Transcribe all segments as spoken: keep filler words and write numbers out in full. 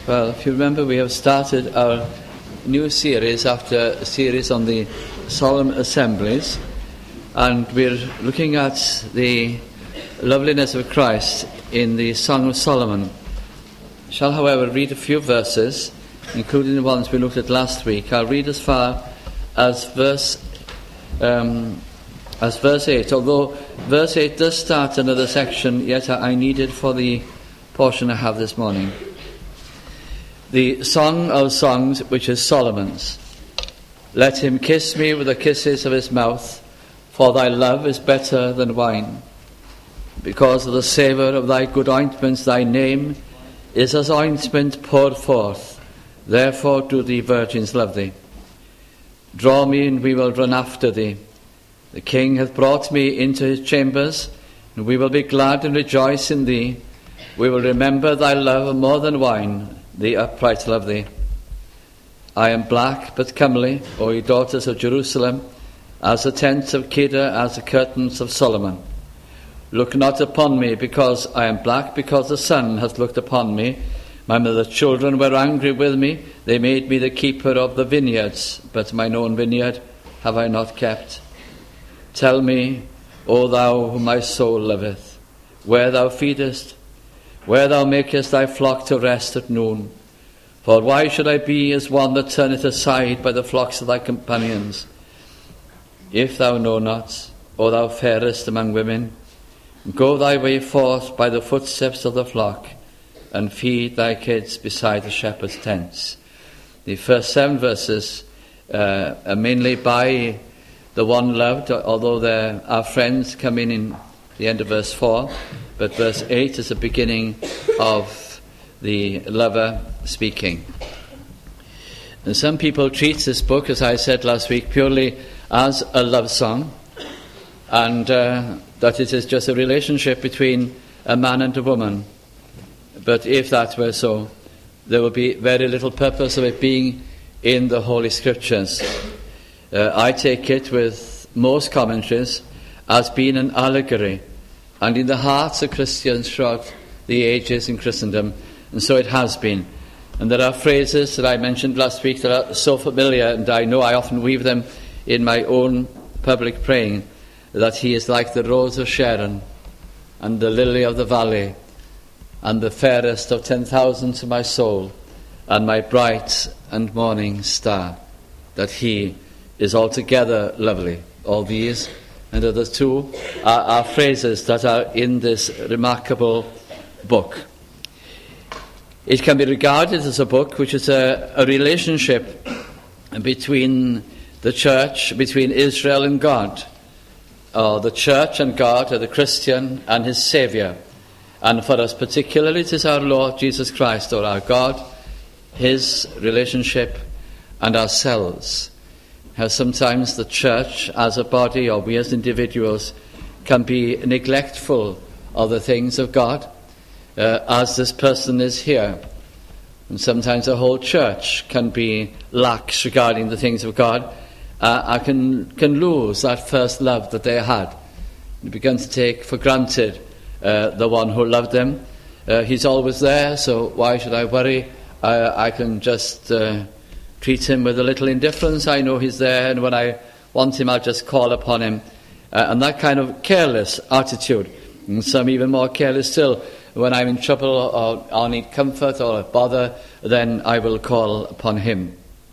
Well, if you remember, we have started our new series after a series on the solemn assemblies, and we're looking at the loveliness of Christ in the Song of Solomon. I shall, however, read a few verses, including the ones we looked at last week. I'll read as far as verse um, as verse eight, although verse eight does start another section, yet I need it for the portion I have this morning. The Song of Songs, which is Solomon's. Let him kiss me with the kisses of his mouth, for thy love is better than wine. Because of the savour of thy good ointments, thy name is as ointment poured forth. Therefore do the virgins love thee. Draw me, and we will run after thee. The King hath brought me into his chambers, and we will be glad and rejoice in thee. We will remember thy love more than wine. The upright love thee. I am black but comely, O ye daughters of Jerusalem, as the tents of Kedar, as the curtains of Solomon. Look not upon me because I am black, because the sun hath looked upon me. My mother's children were angry with me. They made me the keeper of the vineyards, but mine own vineyard have I not kept. Tell me, O thou whom my soul loveth, where thou feedest, where thou makest thy flock to rest at noon. For why should I be as one that turneth aside by the flocks of thy companions? If thou know not, O thou fairest among women, go thy way forth by the footsteps of the flock, and feed thy kids beside the shepherd's tents. The first seven verses uh, are mainly by the one loved, although there are friends come in in the end of verse four. But verse eight is the beginning of the lover speaking. And some people treat this book, as I said last week, purely as a love song, and uh, that it is just a relationship between a man and a woman. But if that were so, there would be very little purpose of it being in the Holy Scriptures. Uh, I take it, with most commentaries, as being an allegory, and in the hearts of Christians throughout the ages in Christendom, and so it has been. And there are phrases that I mentioned last week that are so familiar, and I know I often weave them in my own public praying, that he is like the rose of Sharon, and the lily of the valley, and the fairest of ten thousand to my soul, and my bright and morning star, that he is altogether lovely. All these and the other two are, are phrases that are in this remarkable book. It can be regarded as a book which is a, a relationship between the church, between Israel and God, or the church and God, or the Christian and his Saviour. And for us particularly, it is our Lord Jesus Christ, or our God, his relationship, and ourselves. How sometimes the church as a body, or we as individuals, can be neglectful of the things of God, uh, as this person is here. And sometimes the whole church can be lax regarding the things of God, uh, and can, can lose that first love that they had. They begin to take for granted uh, the one who loved them. Uh, he's always there, so why should I worry? Uh, I can just Uh, treat him with a little indifference. I know he's there, and when I want him, I'll just call upon him. Uh, and that kind of careless attitude. And some even more careless still. When I'm in trouble or, or need comfort or bother, then I will call upon him.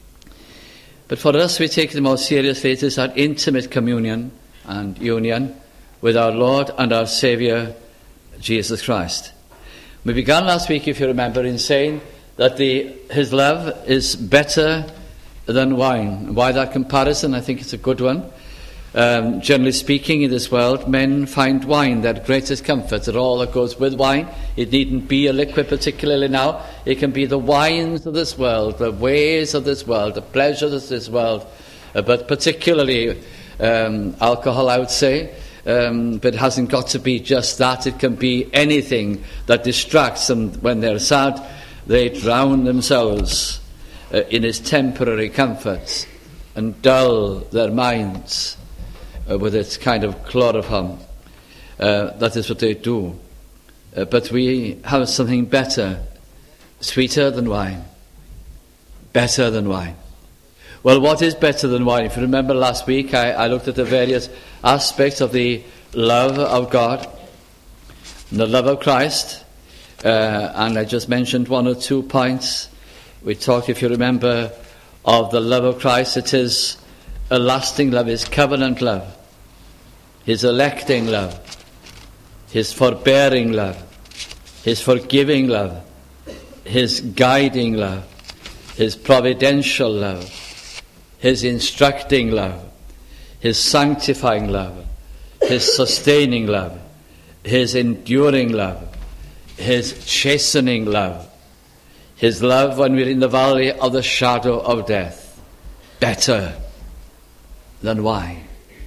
But for us, we take it more seriously. It is that intimate communion and union with our Lord and our Saviour, Jesus Christ. We began last week, if you remember, in saying that the, his love is better than wine. Why that comparison? I think it's a good one. Um, generally speaking, in this world, men find wine their greatest comfort, that all that goes with wine. It needn't be a liquid particularly now. It can be the wines of this world, the ways of this world, the pleasures of this world, uh, but particularly um, alcohol, I would say. Um, but it hasn't got to be just that. It can be anything that distracts them when they're sad. They drown themselves uh, in its temporary comforts and dull their minds uh, with its kind of chloroform. Uh, that is what they do. Uh, but we have something better sweeter than wine, better than wine. Well, what is better than wine? If you remember last week, I, I looked at the various aspects of the love of God, the love of Christ, uh, and I just mentioned one or two points. We talked, if you remember, of the love of Christ. It is a lasting love, his covenant love, his electing love, his forbearing love, his forgiving love, his guiding love, his providential love, his instructing love, his sanctifying love, his sustaining love, his enduring love, his chastening love, his love when we're in the valley of the shadow of death, better than wine.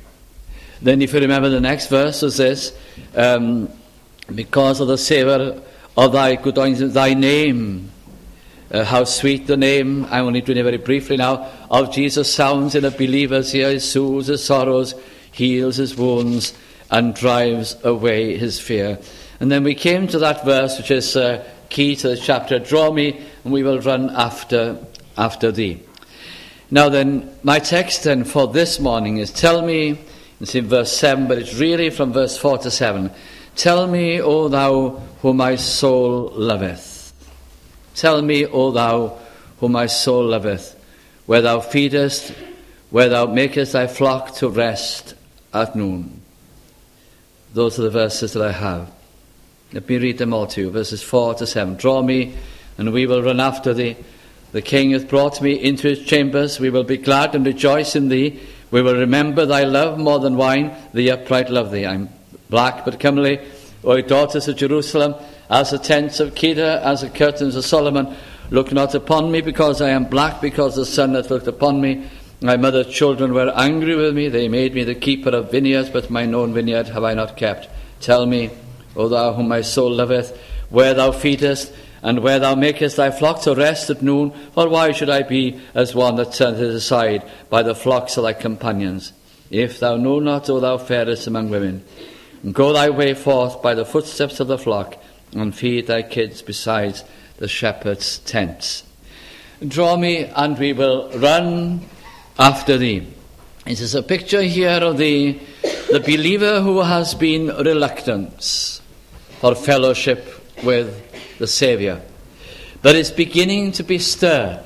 Then if you remember the next verse is this, um, because of the savour of thy good ointment, thy name, uh, how sweet the name, I'm only doing it very briefly now, of Jesus sounds in a believer's ear. He soothes his sorrows, heals his wounds, and drives away his fear. And then we came to that verse which is uh, key to the chapter, draw me and we will run after after thee. Now then, my text then for this morning is, tell me, it's in verse seven, but it's really from verse four to seven. Tell me, O thou whom my soul loveth. Tell me, O thou whom my soul loveth, where thou feedest, where thou makest thy flock to rest at noon. Those are the verses that I have. Let me read them all to you, verses four to seven. Draw me, and we will run after thee. The King hath brought me into his chambers. We will be glad and rejoice in thee. We will remember thy love more than wine. The upright love thee. I'm black but comely, O daughters of Jerusalem, as the tents of Kedar, as the curtains of Solomon. Look not upon me because I am black, because the sun hath looked upon me. My mother's children were angry with me. They made me the keeper of vineyards, but mine own vineyard have I not kept. Tell me, O thou whom my soul loveth, where thou feedest, and where thou makest thy flock to rest at noon. For why should I be as one that turneth aside by the flocks of thy companions? If thou know not, O thou fairest among women, and go thy way forth by the footsteps of the flock, and feed thy kids beside the shepherd's tents. Draw me, and we will run after thee. It is a picture here of the, the believer who has been reluctant for fellowship with the Saviour, but is beginning to be stirred.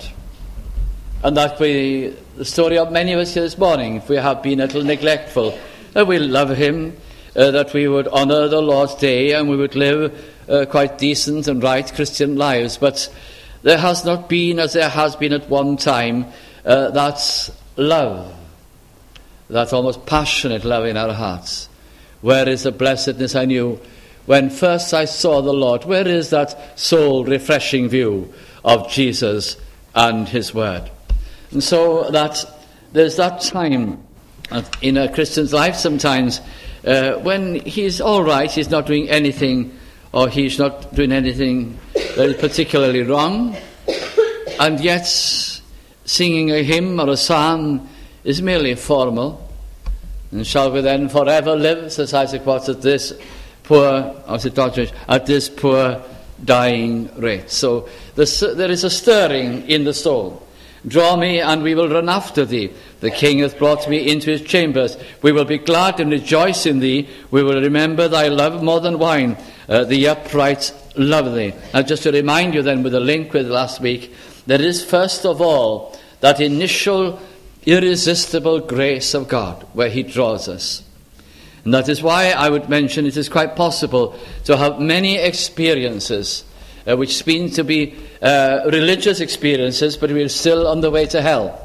And that we, the story of many of us here this morning, if we have been a little neglectful, that we love him, uh, that we would honour the Lord's day, and we would live uh, quite decent and right Christian lives. But there has not been, as there has been at one time, uh, that love, that almost passionate love in our hearts. Where is the blessedness I knew when first I saw the Lord? Where is that soul-refreshing view of Jesus and his word? And so that there's that time in a Christian's life sometimes uh, when he's all right, he's not doing anything, or he's not doing anything that is particularly wrong, and yet singing a hymn or a psalm is merely formal. And shall we then forever live, says Isaac Watts, at this poor, or is it Doddridge, at this poor dying rate? So there is a stirring in the soul. Draw me, and we will run after thee. The King hath brought me into his chambers. We will be glad and rejoice in thee. We will remember thy love more than wine. Uh, the upright love thee. Now, just to remind you then, with a link with last week, there is first of all that initial irresistible grace of God where he draws us. And that is why I would mention it is quite possible to have many experiences uh, which seem to be uh, religious experiences, but we're still on the way to hell.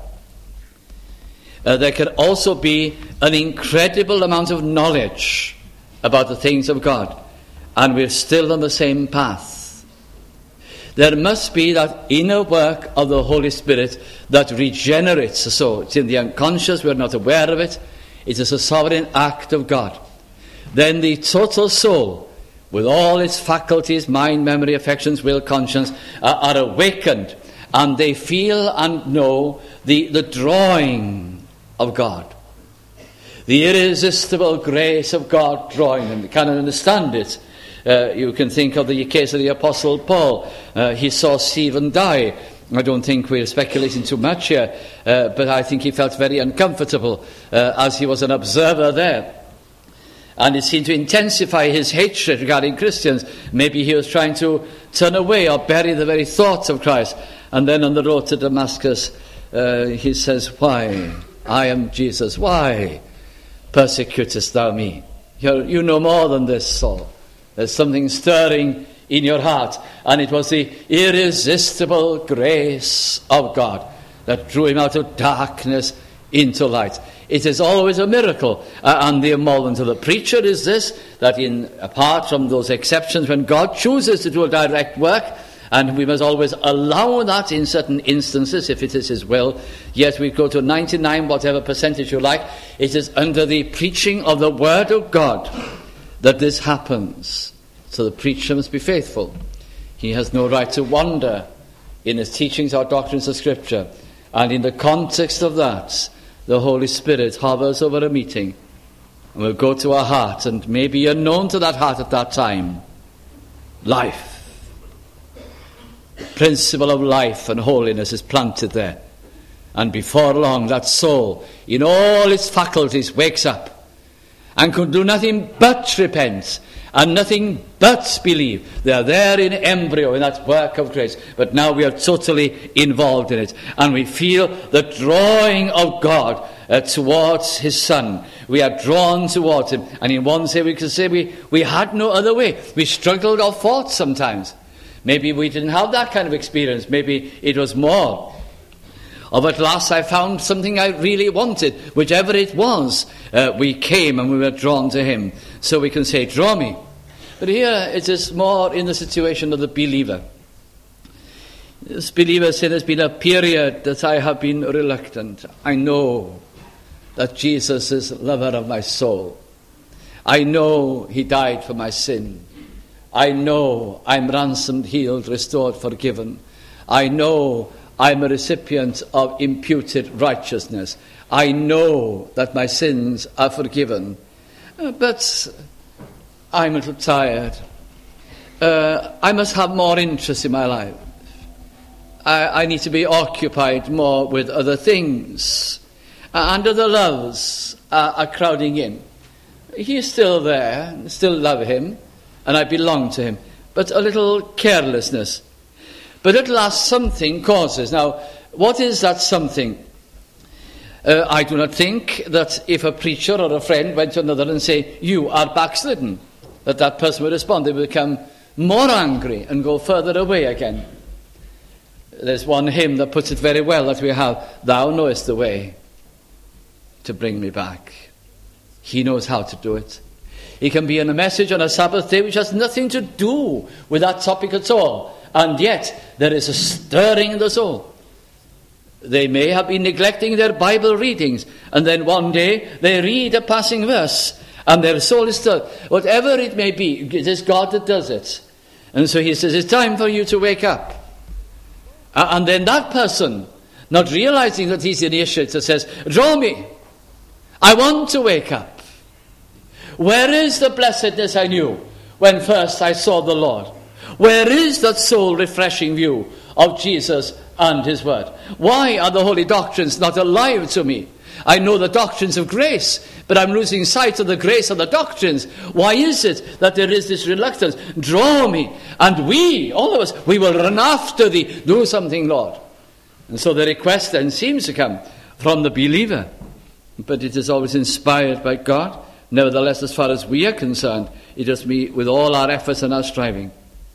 Uh, there can also be an incredible amount of knowledge about the things of God, and we're still on the same path. There must be that inner work of the Holy Spirit that regenerates the soul. It's in the unconscious, we're not aware of it. It is a sovereign act of God. Then the total soul, with all its faculties, mind, memory, affections, will, conscience, are, are awakened, and they feel and know the, the drawing of God. The irresistible grace of God drawing them. They cannot understand it, Uh, you can think of the case of the Apostle Paul. Uh, he saw Stephen die. I don't think we're speculating too much here, uh, but I think he felt very uncomfortable uh, as he was an observer there. And it seemed to intensify his hatred regarding Christians. Maybe he was trying to turn away or bury the very thoughts of Christ. And then on the road to Damascus, uh, he says, "Why? I am Jesus. Why persecutest thou me?" You're, you know more than this, Saul. There's something stirring in your heart. And it was the irresistible grace of God that drew him out of darkness into light. It is always a miracle. Uh, and the emolument of the preacher is this, that in apart from those exceptions when God chooses to do a direct work, and we must always allow that in certain instances if it is his will, yet we go to ninety-nine, whatever percentage you like, it is under the preaching of the word of God that this happens. So the preacher must be faithful. He has no right to wander in his teachings or doctrines of Scripture. And in the context of that, the Holy Spirit hovers over a meeting and will go to our heart, and maybe unknown to that heart at that time, life. The principle of life and holiness is planted there. And before long, that soul, in all its faculties, wakes up and can do nothing but repent and nothing but believe. They are there in embryo in that work of grace. But now we are totally involved in it. And we feel the drawing of God uh, towards his Son. We are drawn towards him. And in one way we can say we, we had no other way. We struggled or fought sometimes. Maybe we didn't have that kind of experience. Maybe it was more. Or at last I found something I really wanted. Whichever it was, uh, we came and we were drawn to him. So we can say, draw me. But here it is more in the situation of the believer. This believer said, there's been a period that I have been reluctant. I know that Jesus is lover of my soul. I know he died for my sin. I know I'm ransomed, healed, restored, forgiven. I know I'm a recipient of imputed righteousness. I know that my sins are forgiven. Uh, but I'm a little tired. Uh, I must have more interest in my life. I, I need to be occupied more with other things. Uh, and other loves are, are crowding in. He's still there, still love him, and I belong to him. But a little carelessness. But at last something causes. Now, what is that something? Uh, I do not think that if a preacher or a friend went to another and say, you are backslidden, that that person would respond. They would become more angry and go further away again. There's one hymn that puts it very well that we have, thou knowest the way to bring me back. He knows how to do it. It can be in a message on a Sabbath day which has nothing to do with that topic at all. And yet, there is a stirring in the soul. They may have been neglecting their Bible readings, and then one day they read a passing verse, and their soul is stirred. Whatever it may be, it is God that does it. And so he says, it's time for you to wake up. And then that person, not realizing that he's the initiator, says, draw me. I want to wake up. Where is the blessedness I knew when first I saw the Lord? Where is that soul-refreshing view of Jesus and his word? Why are the holy doctrines not alive to me? I know the doctrines of grace, but I'm losing sight of the grace of the doctrines. Why is it that there is this reluctance? Draw me, and we, all of us, we will run after thee. Do something, Lord. And so the request then seems to come from the believer, but it is always inspired by God. Nevertheless, as far as we are concerned, it must be with all our efforts and our striving.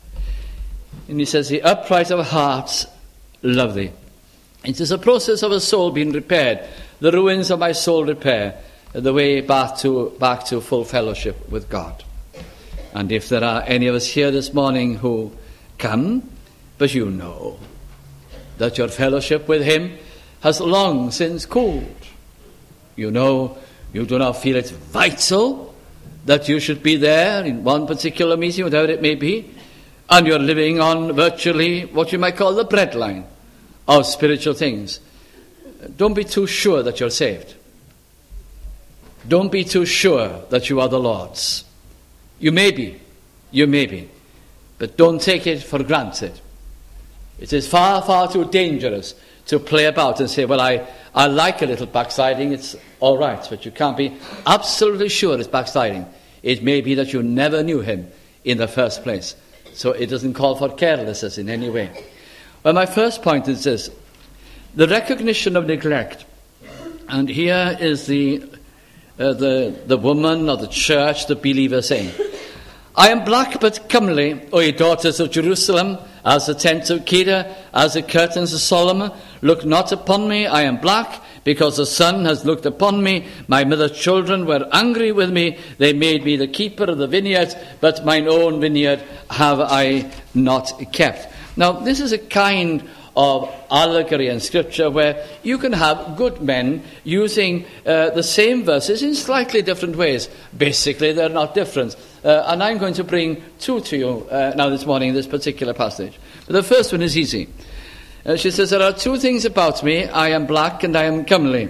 And he says, the upright of heart love thee. It is a process of a soul being repaired. The ruins of my soul repair. The way back to, back to full fellowship with God. And if there are any of us here this morning who come, but you know that your fellowship with him has long since cooled. You know you do not feel it vital that you should be there in one particular meeting, whatever it may be. And you're living on virtually what you might call the breadline of spiritual things. Don't be too sure that you're saved. Don't be too sure that you are the Lord's. You may be. You may be. But don't take it for granted. It is far, far too dangerous to play about and say, well, I, I like a little backsliding, it's all right, but you can't be absolutely sure it's backsliding. It may be that you never knew him in the first place. So it doesn't call for carelessness in any way. Well, my first point is this. The recognition of neglect. And here is the, uh, the, the woman or the church, the believer saying, I am black but comely, O ye daughters of Jerusalem, as the tents of Kedar, as the curtains of Solomon. Look not upon me, I am black, because the sun has looked upon me. My mother's children were angry with me. They made me the keeper of the vineyard, but mine own vineyard have I not kept. Now, this is a kind of allegory in Scripture where you can have good men using uh, the same verses in slightly different ways. Basically, they're not different. Uh, and I'm going to bring two to you uh, now this morning in this particular passage. But the first one is easy. Uh, she says, there are two things about me. I am black and I am comely.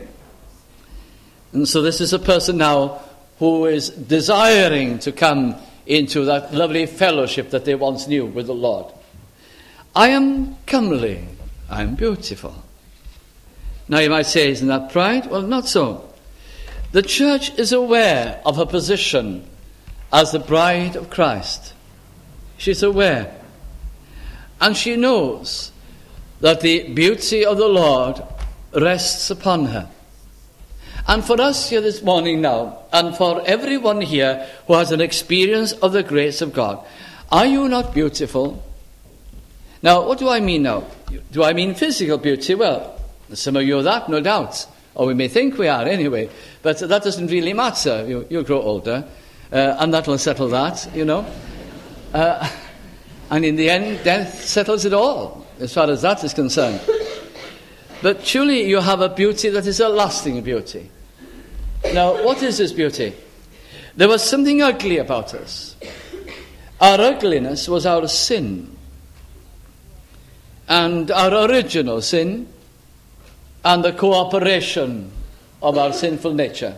And so this is a person now who is desiring to come into that lovely fellowship that they once knew with the Lord. I am comely. I am beautiful. Now you might say, isn't that pride? Well, not so. The church is aware of her position as the bride of Christ. She's aware. And she knows that the beauty of the Lord rests upon her. And for us here this morning now, and for everyone here who has an experience of the grace of God, are you not beautiful? Now, what do I mean now? Do I mean physical beauty? Well, some of you are that, no doubt. Or we may think we are anyway. But that doesn't really matter. You, you grow older. Uh, and that will settle that, you know. Uh, and in the end, death settles it all, as far as that is concerned. But surely you have a beauty that is a lasting beauty. Now, what is this beauty? There was something ugly about us. Our ugliness was our sin. And our original sin, and the cooperation of our sinful nature.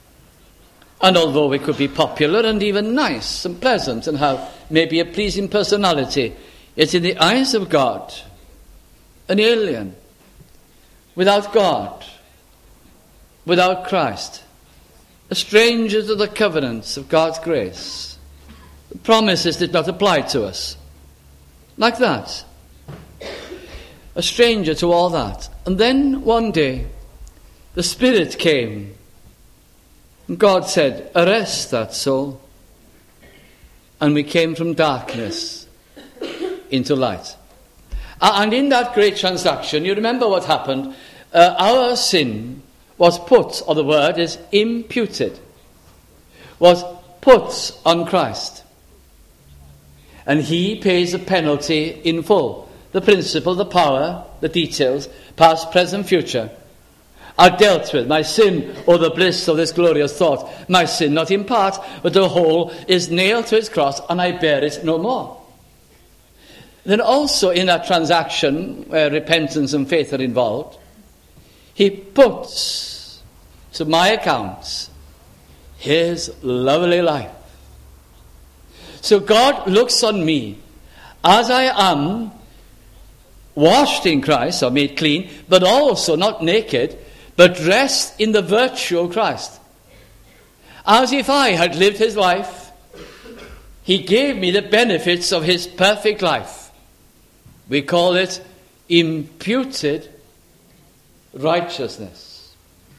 And although we could be popular and even nice and pleasant and have maybe a pleasing personality, yet in the eyes of God, an alien, without God, without Christ, a stranger to the covenants of God's grace. The promises did not apply to us. Like that. A stranger to all that. And then one day, the Spirit came. And God said, arrest that soul. And we came from darkness into light. And in that great transaction, you remember what happened. Uh, our sin was put, or the word is imputed, was put on Christ. And he pays the penalty in full. The principle, the power, the details, past, present, future, are dealt with. My sin, or the bliss of this glorious thought, my sin, not in part, but the whole, is nailed to his cross, and I bear it no more. Then also in that transaction, where repentance and faith are involved, he puts to my account his lovely life. So God looks on me as I am, washed in Christ, or made clean, but also not naked, but dressed in the virtue of Christ. As if I had lived his life, he gave me the benefits of his perfect life. We call it imputed righteousness.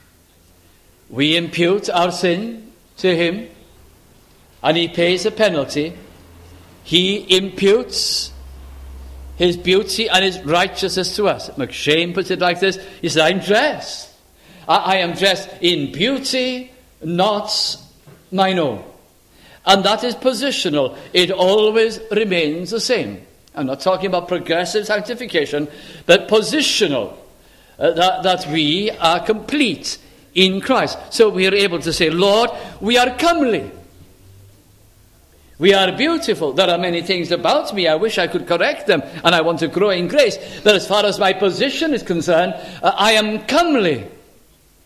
We impute our sin to him, and he pays a penalty. He imputes his beauty and his righteousness to us. McShane puts it like this. He says, I'm dressed. I, I am dressed in beauty, not mine own. And that is positional. It always remains the same. I'm not talking about progressive sanctification, but positional. Uh, that, that we are complete in Christ. So we are able to say, Lord, we are comely. We are beautiful. There are many things about me. I wish I could correct them, and I want to grow in grace. But as far as my position is concerned, uh, I am comely.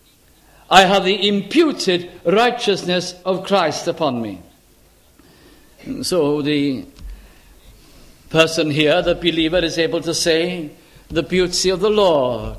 I have the imputed righteousness of Christ upon me. So the person here, the believer, is able to say, the beauty of the Lord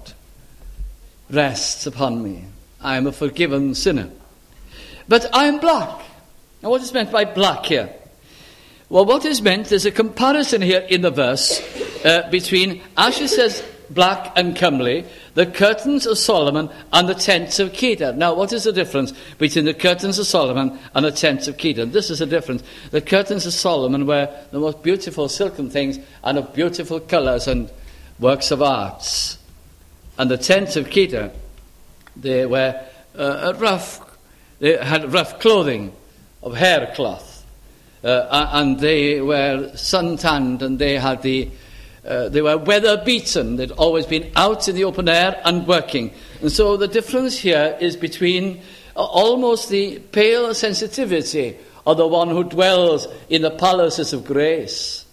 rests upon me. I am a forgiven sinner. But I am black. Now what is meant by black here? Well, what is meant is a comparison here in the verse uh, between, as she says, black and comely, the curtains of Solomon and the tents of Kedar. Now, what is the difference between the curtains of Solomon and the tents of Kedar? This is the difference. The curtains of Solomon were the most beautiful silken things and of beautiful colours and works of arts. And the tents of Kedar, they were uh, rough, they had rough clothing of haircloth. Uh, and they were suntanned, and they had the uh, they were weather beaten. They'd always been out in the open air and working. And so the difference here is between uh, almost the pale sensitivity of the one who dwells in the palaces of grace,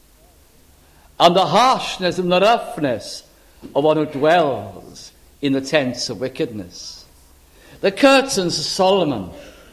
and the harshness and the roughness of one who dwells in the tents of wickedness. The curtains of Solomon,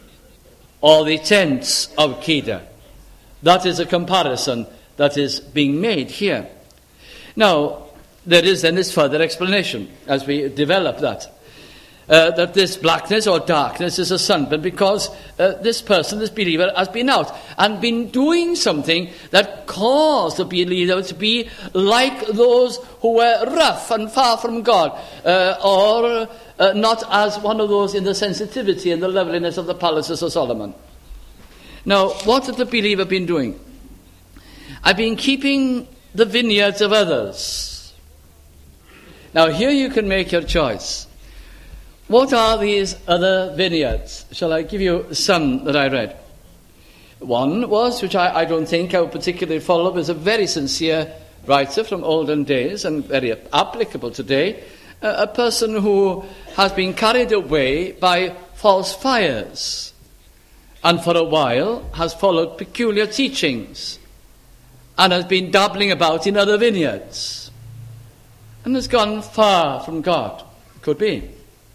or the tents of Kedar. That is a comparison that is being made here. Now, there is then this further explanation as we develop that. Uh, that this blackness or darkness is a sunburn because uh, this person, this believer, has been out and been doing something that caused the believer to be like those who were rough and far from God, uh, or uh, not as one of those in the sensitivity and the loveliness of the palaces of Solomon. Now, what has the believer been doing? I've been keeping the vineyards of others. Now, here you can make your choice. What are these other vineyards? Shall I give you some that I read? One was, which I, I don't think I would particularly follow, is a very sincere writer from olden days and very applicable today, uh, a person who has been carried away by false fires and for a while has followed peculiar teachings and has been dabbling about in other vineyards and has gone far from God. Could be.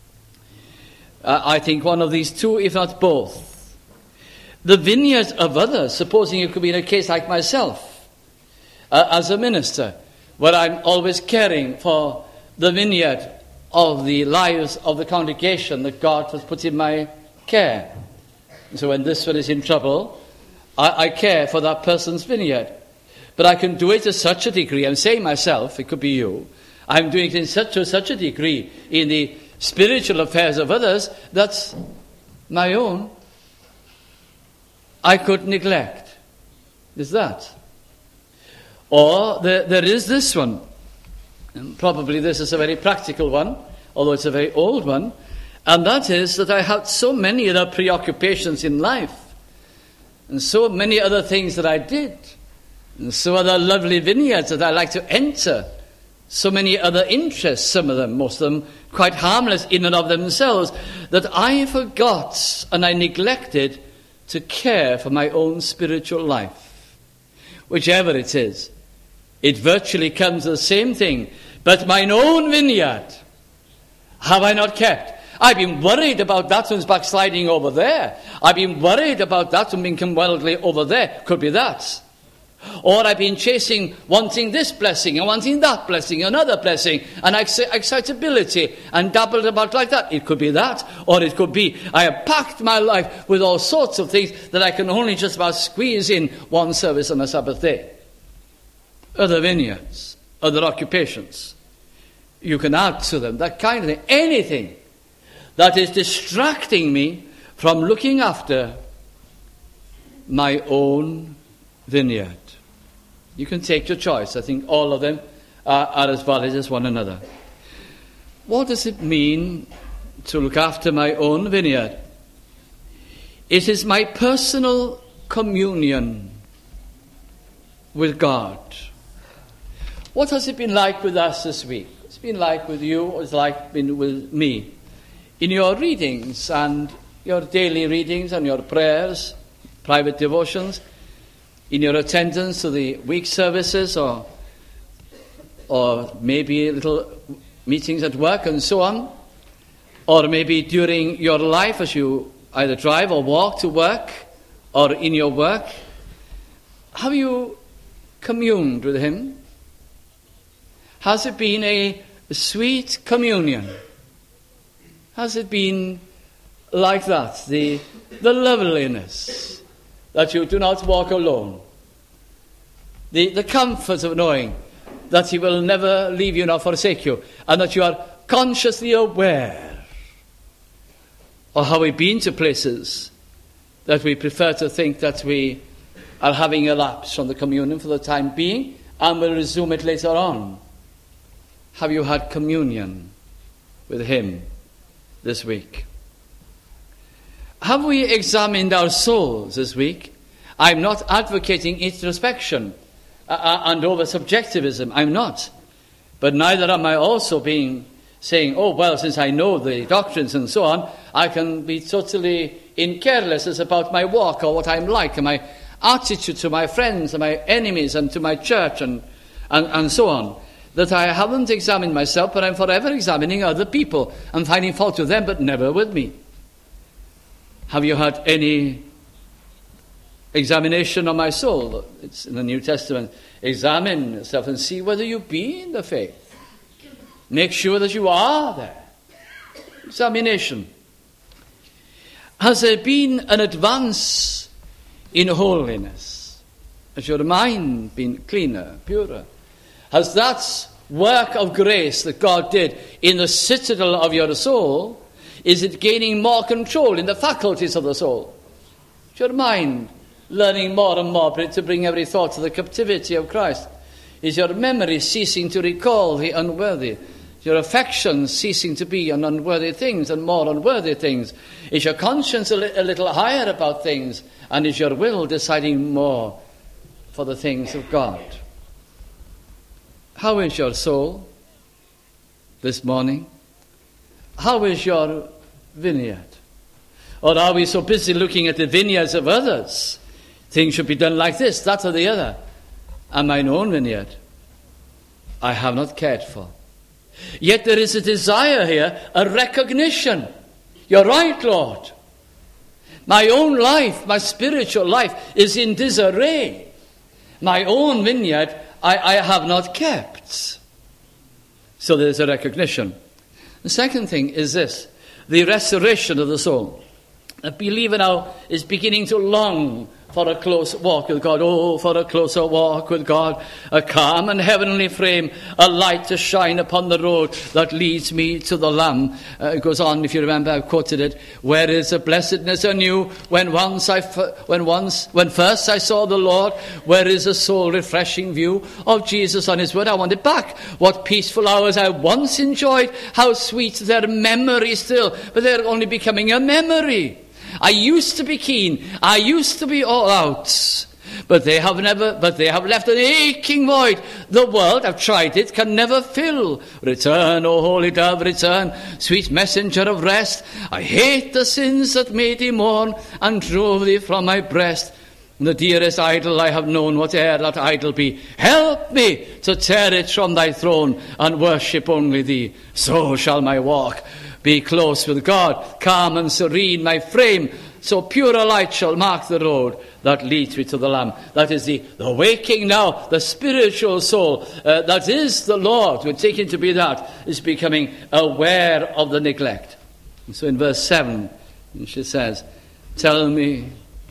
Uh, I think one of these two, if not both. The vineyards of others, supposing you could be in a case like myself, uh, as a minister, where I'm always caring for the vineyard of the lives of the congregation that God has put in my care. And so when this one is in trouble, I, I care for that person's vineyard. But I can do it to such a degree, I'm saying myself, it could be you, I'm doing it in such a, such a degree in the spiritual affairs of others, that's my own, I could neglect. Is that? Or there, there is this one, and probably this is a very practical one, although it's a very old one, and that is that I had so many other preoccupations in life, and so many other things that I did, and so other lovely vineyards that I like to enter, so many other interests, some of them, most of them, quite harmless in and of themselves, that I forgot and I neglected to care for my own spiritual life. Whichever it is, it virtually comes to the same thing. But mine own vineyard have I not kept. I've been worried about that one's backsliding over there. I've been worried about that one being worldly over there. Could be that. Or I've been chasing, wanting this blessing and wanting that blessing, another blessing, and excitability, and dabbled about like that. It could be that, or it could be I have packed my life with all sorts of things that I can only just about squeeze in one service on a Sabbath day. Other vineyards, other occupations. You can add to them that kind of thing. Anything that is distracting me from looking after my own vineyard. You can take your choice. I think all of them are, are as valid as one another. What does it mean to look after my own vineyard? It is my personal communion with God. What has it been like with us this week? It's been like with you, it's like been with me. In your readings and your daily readings and your prayers, private devotions, in your attendance to the week services, or or maybe little meetings at work and so on, or maybe during your life as you either drive or walk to work, or in your work, Have you communed with him? Has it been a sweet communion? Has it been like that? The, the loveliness that you do not walk alone. The, the comfort of knowing that he will never leave you nor forsake you, and that you are consciously aware. Or have we been to places that we prefer to think that we are having a lapse from the communion for the time being and will resume it later on? Have you had communion with him this week? Have we examined our souls this week? I'm not advocating introspection uh, and over subjectivism. I'm not. But neither am I also being saying, oh, well, since I know the doctrines and so on, I can be totally in carelessness about my walk or what I'm like and my attitude to my friends and my enemies and to my church and, and, and so on. That I haven't examined myself, but I'm forever examining other people and finding fault with them, but never with me. Have you had any examination of my soul? It's in the New Testament. Examine yourself and see whether you be in the faith. Make sure that you are there. Examination. Has there been an advance in holiness? Has your mind been cleaner, purer? Has that work of grace that God did in the citadel of your soul, is it gaining more control in the faculties of the soul? Is your mind learning more and more to bring every thought to the captivity of Christ? Is your memory ceasing to recall the unworthy? Is your affection ceasing to be on unworthy things and more unworthy things? Is your conscience a, li- a little higher about things? And is your will deciding more for the things of God? How is your soul this morning? How is your vineyard? Or are we so busy looking at the vineyards of others? Things should be done like this, that or the other. And mine own vineyard, I have not cared for. Yet there is a desire here, a recognition. You're right, Lord. My own life, my spiritual life is in disarray. My own vineyard I, I have not kept. So there's a recognition. The second thing is this, the restoration of the soul. A believer now is beginning to long for a close walk with God. Oh, for a closer walk with God. A calm and heavenly frame, a light to shine upon the road that leads me to the Lamb. Uh, it goes on, if you remember, I've quoted it. Where is the blessedness anew when once I, when once, when first I saw the Lord? Where is the soul refreshing view of Jesus on his word? I want it back. What peaceful hours I once enjoyed. How sweet their memory still. But they're only becoming a memory. I used to be keen. I used to be all out. But they have never, but they have left an aching void. The world, I've tried it, can never fill. Return, O holy dove, return, sweet messenger of rest. I hate the sins that made thee mourn and drove thee from my breast. The dearest idol I have known, whate'er that idol be, help me to tear it from thy throne and worship only thee. So shall my walk be close with God, calm and serene my frame, so pure a light shall mark the road that leads me to the Lamb. That is the, the waking now, the spiritual soul, uh, that is the Lord, we're taken to be that, is becoming aware of the neglect. And so in verse seven, she says, tell me,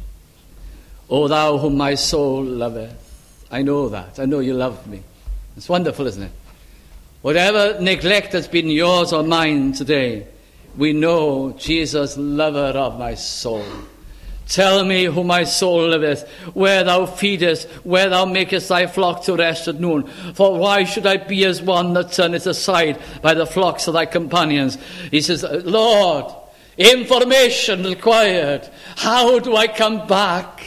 O thou whom my soul loveth. I know that, I know you love me. It's wonderful, isn't it? Whatever neglect has been yours or mine today, we know Jesus, lover of my soul. Tell me who my soul liveth, where thou feedest, where thou makest thy flock to rest at noon. For why should I be as one that turneth aside by the flocks of thy companions? He says, Lord, information required. How do I come back?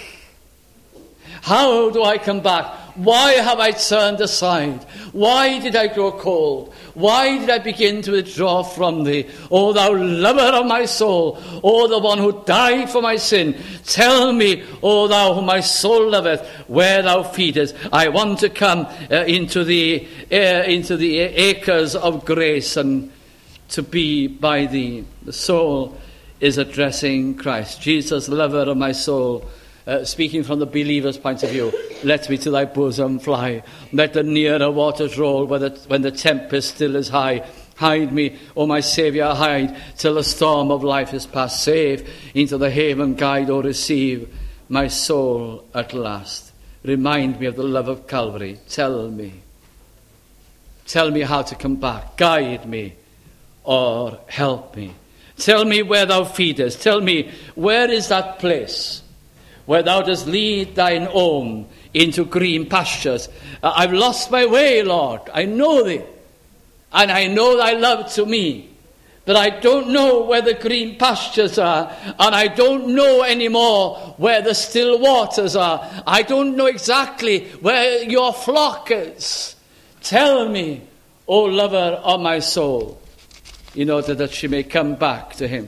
How do I come back? Why have I turned aside? Why did I grow cold? Why did I begin to withdraw from thee? O thou lover of my soul, O the one who died for my sin, tell me, O thou whom my soul loveth, where thou feedest. I want to come uh, into the uh, into the acres of grace and to be by thee. The soul is addressing Christ. Jesus, lover of my soul, Uh, speaking from the believer's point of view, let me to thy bosom fly. Let the nearer waters roll when the, when the tempest still is high. Hide me, O my Saviour, hide, till the storm of life is past. Safe into the haven guide, or receive my soul at last. Remind me of the love of Calvary. Tell me. Tell me how to come back. Guide me, or help me. Tell me where thou feedest. Tell me, where is that place where thou dost lead thine own into green pastures? Uh, I've lost my way, Lord. I know thee. And I know thy love to me. But I don't know where the green pastures are. And I don't know anymore where the still waters are. I don't know exactly where your flock is. Tell me, O lover of my soul, in order that she may come back to him.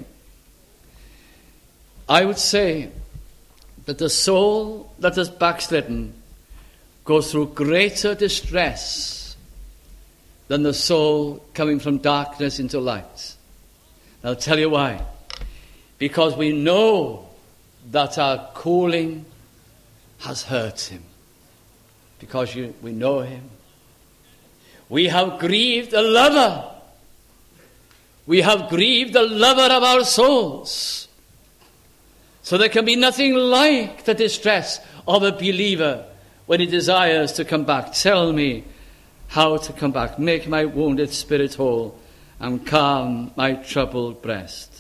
I would say that the soul that is backslidden goes through greater distress than the soul coming from darkness into light. I'll tell you why. Because we know that our calling has hurt him. Because you, we know him. We have grieved the lover. We have grieved the lover of our souls. So there can be nothing like the distress of a believer when he desires to come back. Tell me how to come back. Make my wounded spirit whole and calm my troubled breast.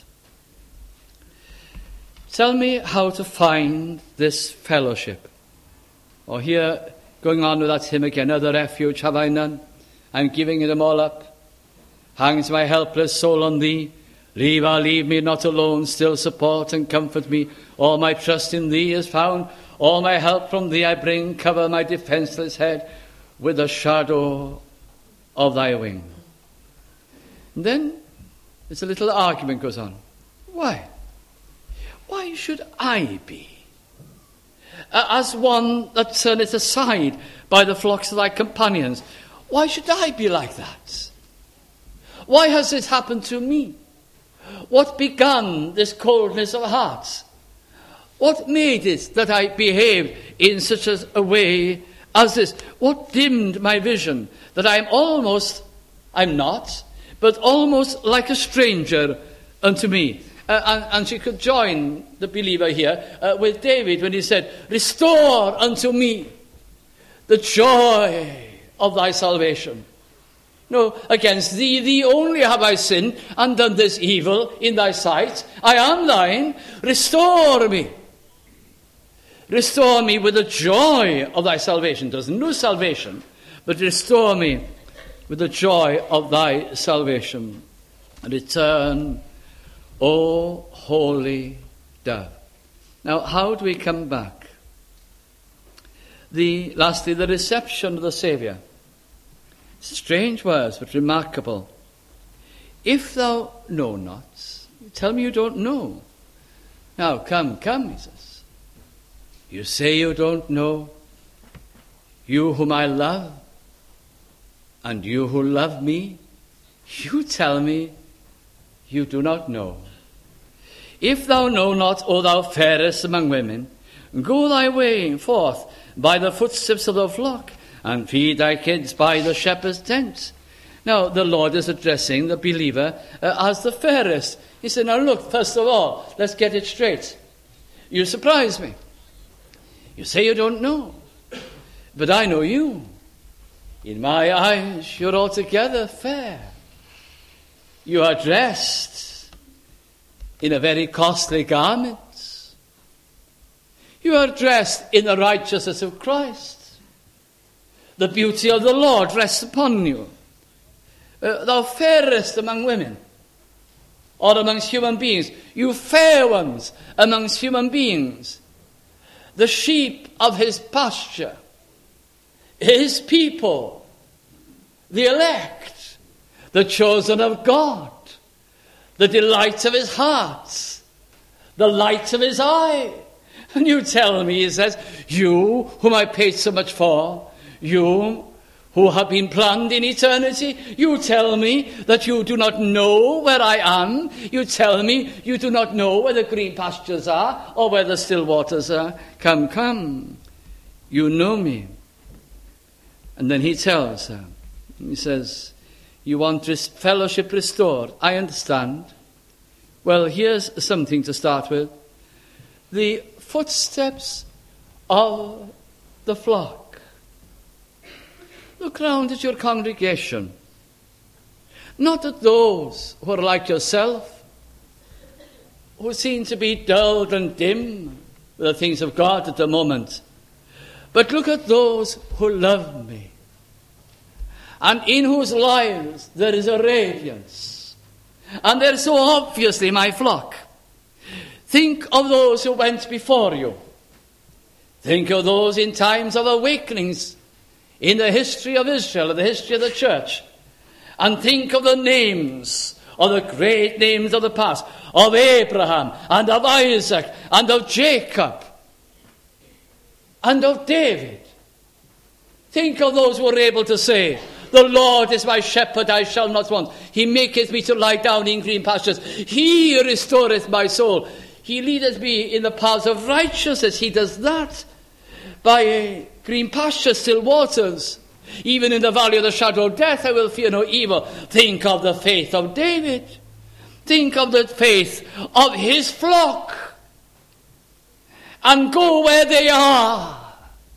Tell me how to find this fellowship. Or here, going on with that hymn again, other refuge have I none. I'm giving them all up. Hangs my helpless soul on thee. Leave, ah, leave me not alone, still support and comfort me. All my trust in thee is found. All my help from thee I bring. Cover my defenseless head with the shadow of thy wing. And then this a little argument goes on. Why? Why should I be? Uh, as one that turneth aside by the flocks of thy companions. Why should I be like that? Why has this happened to me? What began this coldness of heart? What made it that I behaved in such a way as this? What dimmed my vision that I'm almost, I'm not, but almost like a stranger unto me? Uh, and, and she could join the believer here uh, with David when he said, restore unto me the joy of thy salvation. No, against thee, thee only have I sinned and done this evil in thy sight. I am thine. Restore me. Restore me with the joy of thy salvation. There's no salvation, but restore me with the joy of thy salvation. And return, O holy dove. Now, how do we come back? The, lastly, the reception of the Saviour. Strange words, but remarkable. If thou know not, tell me you don't know. Now, come, come, he says. You say you don't know. You whom I love, and you who love me, you tell me you do not know. If thou know not, O thou fairest among women, go thy way forth by the footsteps of the flock, and feed thy kids by the shepherd's tent. Now, the Lord is addressing the believer uh, as the fairest. He said, now look, first of all, let's get it straight. You surprise me. You say you don't know, but I know you. In my eyes, you're altogether fair. You are dressed in a very costly garment. You are dressed in the righteousness of Christ. The beauty of the Lord rests upon you. Uh, thou fairest among women, or amongst human beings. You fair ones amongst human beings. The sheep of his pasture. His people. The elect. The chosen of God. The delight of his heart. The light of his eye. And you tell me, he says, you whom I paid so much for, you who have been planned in eternity. You tell me that you do not know where I am. You tell me you do not know where the green pastures are or where the still waters are. Come, come. You know me. And then he tells her, he says, you want this fellowship restored. I understand. Well, here's something to start with. The footsteps of the flock. Look round at your congregation. Not at those who are like yourself, who seem to be dulled and dim with the things of God at the moment. But look at those who love me, and in whose lives there is a radiance. And they're so obviously my flock. Think of those who went before you. Think of those in times of awakenings in the history of Israel, the history of the church. And think of the names, of the great names of the past, of Abraham, and of Isaac, and of Jacob, and of David. Think of those who were able to say, the Lord is my shepherd, I shall not want. He maketh me to lie down in green pastures. He restoreth my soul. He leadeth me in the paths of righteousness. He does that by green pastures, still waters. Even in the valley of the shadow of death, I will fear no evil. Think of the faith of David. Think of the faith of his flock. And go where they are.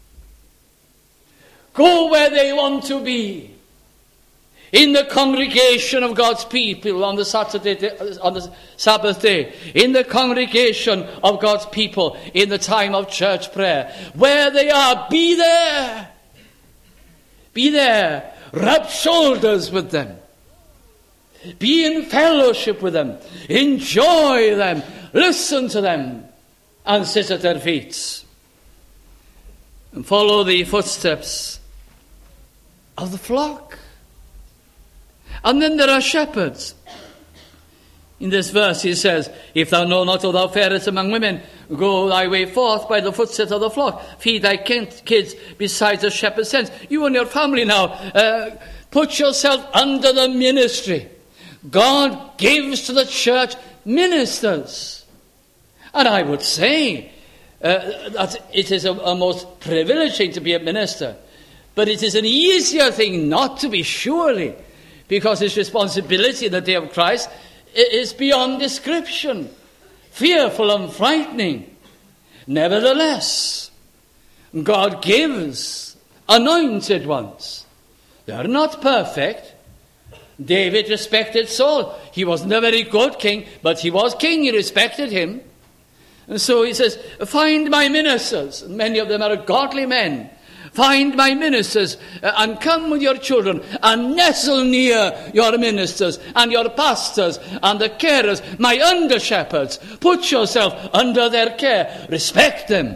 Go where they want to be. In the congregation of God's people on the Saturday, on the Sabbath day. In the congregation of God's people in the time of church prayer. Where they are, be there. Be there. Rub shoulders with them. Be in fellowship with them. Enjoy them. Listen to them. And sit at their feet. And follow the footsteps of the flock. And then there are shepherds. In this verse he says, if thou know not, O thou fairest among women, go thy way forth by the footsteps of the flock. Feed thy kids besides the shepherd's tents. You and your family now, uh, put yourself under the ministry. God gives to the church ministers. And I would say uh, that it is a, a most privileged thing to be a minister. But it is an easier thing not to be, surely. Because his responsibility in the day of Christ is beyond description. Fearful and frightening. Nevertheless, God gives anointed ones. They are not perfect. David respected Saul. He wasn't a very good king, but he was king. He respected him. And so he says, find my ministers. Many of them are godly men. Find my ministers uh, and come with your children and nestle near your ministers and your pastors and the carers, my under-shepherds. Put yourself under their care. Respect them.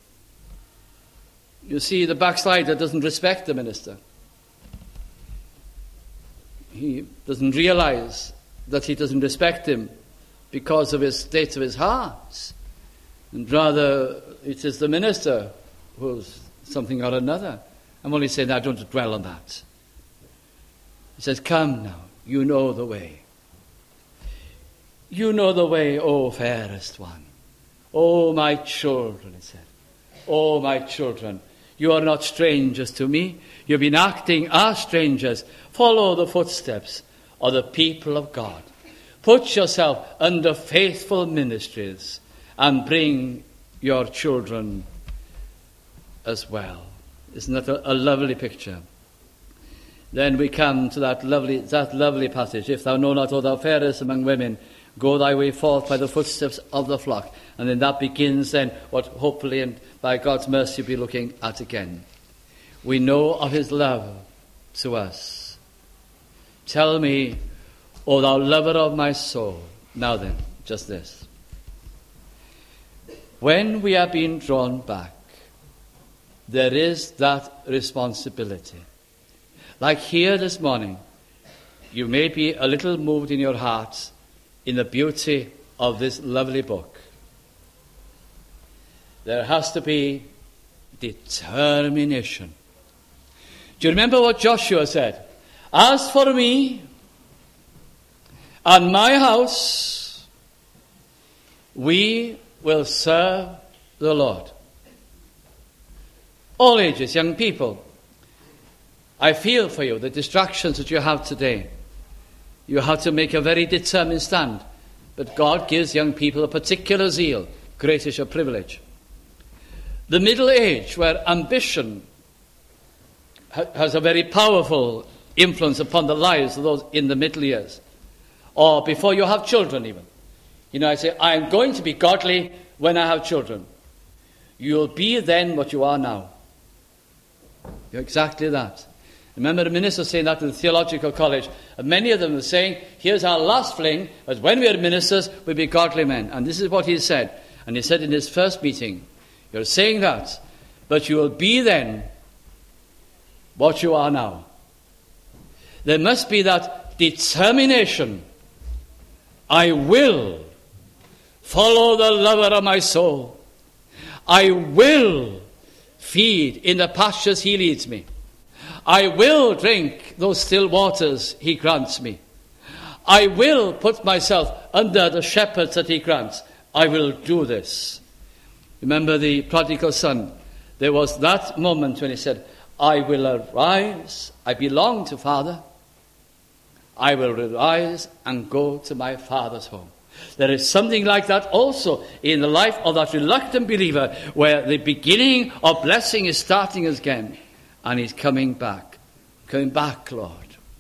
You see, the backslider doesn't respect the minister. He doesn't realize that he doesn't respect him because of his state of his heart. And rather, it is the minister who's something or another. I'm only saying I don't dwell on that. He says, come now, you know the way. You know the way, O fairest one. O my children, he said. O my children, you are not strangers to me. You've been acting as strangers. Follow the footsteps of the people of God. Put yourself under faithful ministries and bring your children as well. Isn't that a, a lovely picture? Then we come to that lovely that lovely passage. If thou know not, O thou fairest among women, go thy way forth by the footsteps of the flock. And then that begins then what hopefully and by God's mercy we'll be looking at again. We know of his love to us. Tell me, O thou lover of my soul. Now then, just this. When we are being drawn back, there is that responsibility. Like here this morning, you may be a little moved in your heart in the beauty of this lovely book. There has to be determination Do you remember what Joshua said? As for me and my house, we will serve the Lord. All ages, young people, I feel for you, the distractions that you have today. You have to make a very determined stand. But God gives young people a particular zeal. Great is your privilege. The middle age, where ambition ha- has a very powerful influence upon the lives of those in the middle years. Or before you have children even. You know, I say, I'm going to be godly when I have children. You'll be then what you are now. You're exactly that. Remember the minister saying that in the theological college. And many of them were saying, here's our last fling, as when we are ministers, we'll be godly men. And this is what he said. And he said in his first meeting, you're saying that, but you will be then what you are now. There must be that determination. I will follow the lover of my soul. I will feed in the pastures he leads me. I will drink those still waters he grants me. I will put myself under the shepherds that he grants. I will do this. Remember the prodigal son? There was that moment when he said, I will arise. I belong to Father. I will arise and go to my Father's home. There is something like that also in the life of that reluctant believer, where the beginning of blessing is starting again. And he's coming back. Coming back, Lord.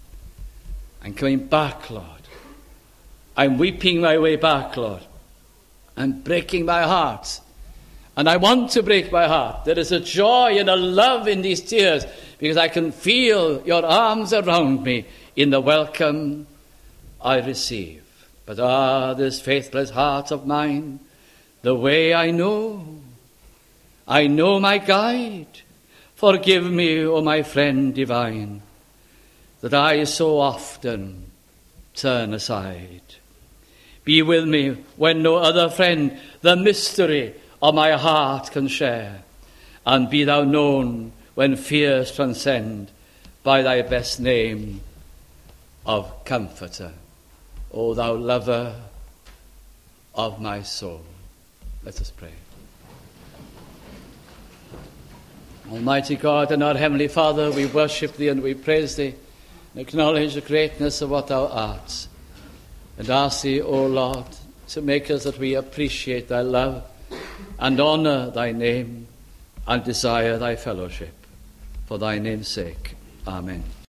I'm coming back, Lord. I'm weeping my way back, Lord. I'm breaking my heart. And I want to break my heart. There is a joy and a love in these tears, because I can feel your arms around me in the welcome I receive. But ah, this faithless heart of mine, the way I know, I know my guide. Forgive me, O my friend divine, that I so often turn aside. Be with me when no other friend the mystery of my heart can share, and be thou known when fears transcend by thy best name of Comforter, O thou lover of my soul. Let us pray. Almighty God and our Heavenly Father, we worship Thee and we praise Thee and acknowledge the greatness of what Thou art, and ask Thee, O Lord, to make us that we appreciate Thy love and honour Thy name and desire Thy fellowship. For Thy name's sake. Amen.